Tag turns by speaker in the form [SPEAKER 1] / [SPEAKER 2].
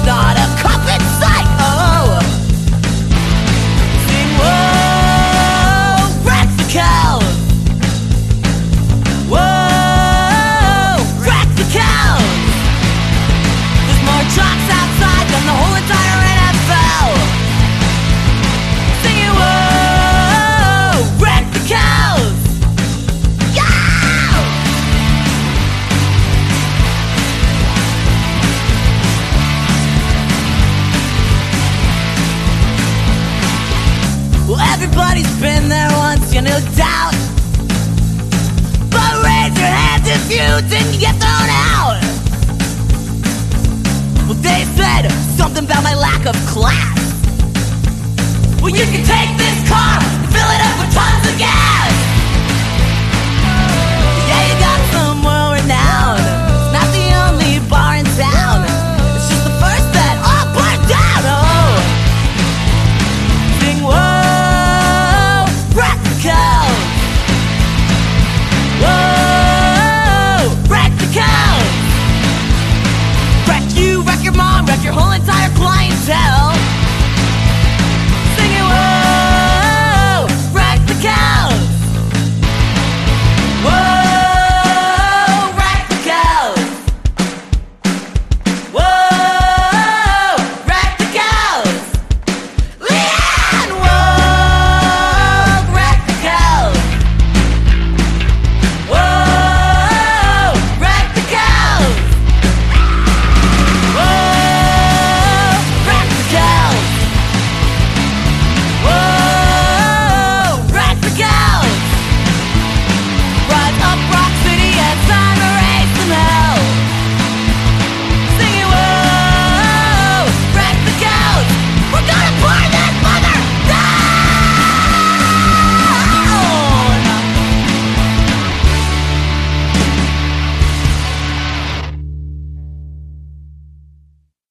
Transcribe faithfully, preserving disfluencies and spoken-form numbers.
[SPEAKER 1] not a cup in sight. Oh, sing whoa, wreck the cows. Whoa, wreck the cows. There's more trucks outside than the whole entire N F L. Singing whoa, wreck the cows. Yeah! Well, everybody's been there once, you no doubt. But raise your hands if you didn't get thrown out. Well, they said something about my lack of class. Well, you can take this car and fill it up with tons of gas. Yeah, you got some world renown. It's not the only bar in town. It's just the first that all burned down. Oh, sing whoa, wreck the cows. Whoa, wreck the cows. Wreck you, wreck your mom, wreck your whole entire clientele.